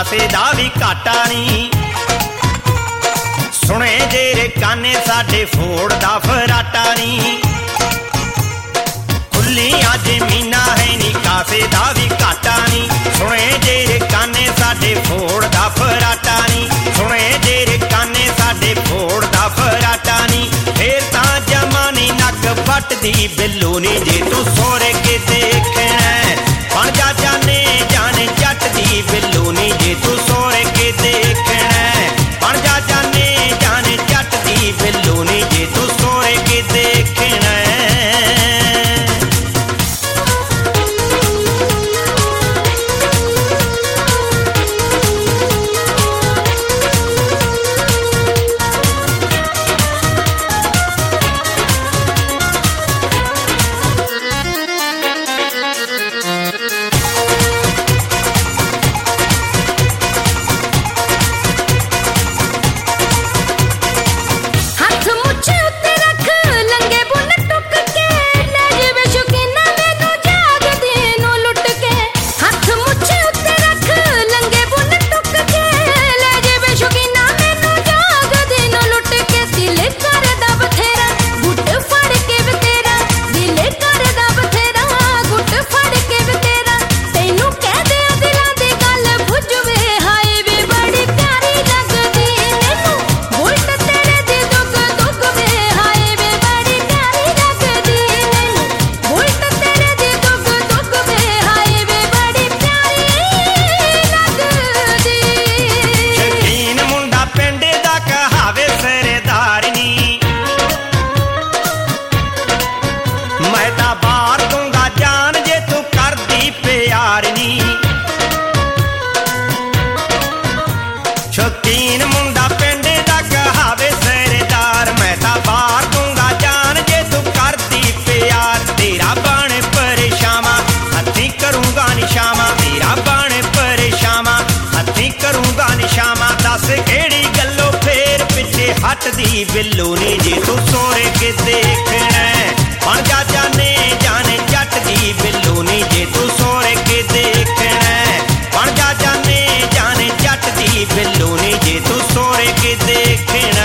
कासे दा भी घाटा नहीं। सुने जेरे काने साडे फोड़ दा फराटा नहीं। खुलियां जमीना है नी कासे दा भी घाटा नहीं। सुने जेरे काने साडे फोड़ दा फराटा नहीं। सुने जेरे काने साडे फोड़ दा फराटा नहीं। फिर तां जमानी नक पटदी बिल्लू नी जे तू सोरे के देखना बन जा जाने जाने जट दी बिल्लू नी जे तू सोरे के देखना बन जा जाने जाने जट दी बिल्लू नी जे तू सोरे के देखना। शौकीन मुंडा पिंड दा कहावे सरदार मैं तां बार दूंगा जान जे तू करदी प्यार। तेरा बन परेशामा हथी करूंगा निशामा। तेरा बन परेशामा हथी करूंगा निशामा। दस केड़ी गल्लो फेर पिछे हटदी बिल्लू नी जे तू सोरे के देखना बन जा जाने जाने जट दी बिल्लू नी जे तू सोरे के देखना बन जा जाने जाने जट दी बिल्लू नी जे तू सोरे के देखना।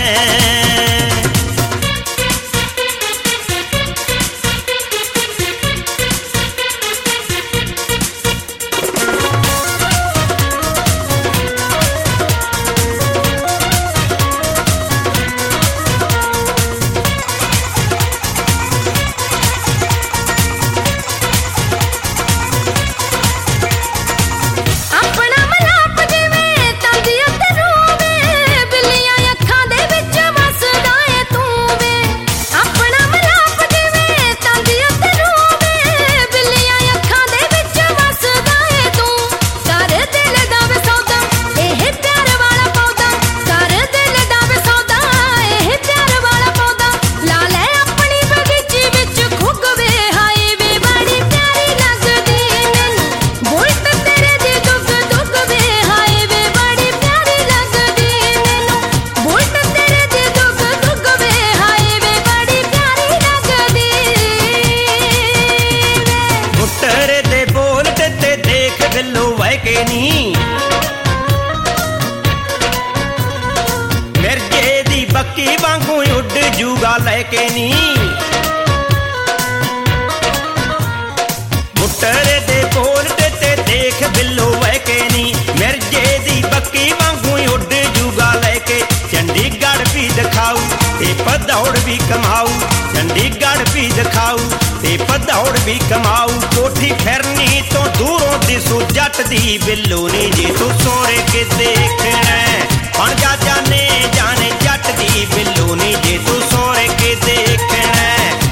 मिर्जे दी बक्की वांगू उड जूगा लैके नी मुट्टरे दे बोल ते देख बिल्लो वैके नी। मिर्जे दी बक्की वांगू उड जूगा लैके चंडीगढ़ भी दिखाऊ ते भदौड़ भी कमाऊ। चंडीगढ़ भी दिखाऊ ते भदौड़ भी कमाऊ। कोठी फिरनी तो दूरों दिसू जट दी बिल्लू नी जे तू सोरे के देखना बन जा जाने जाने जट दी बिल्लू नी जे तू सोरे के देखना।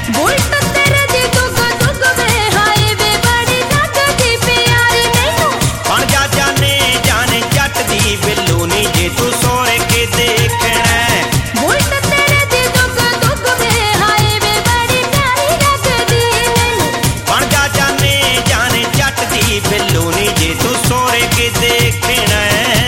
बन जा जाने जाने जट दी बिल्लू नी जे तू सोरे के देखना। बन जा जाने जाने जट दी बिल्लू नी जे तू सोरे के देखना।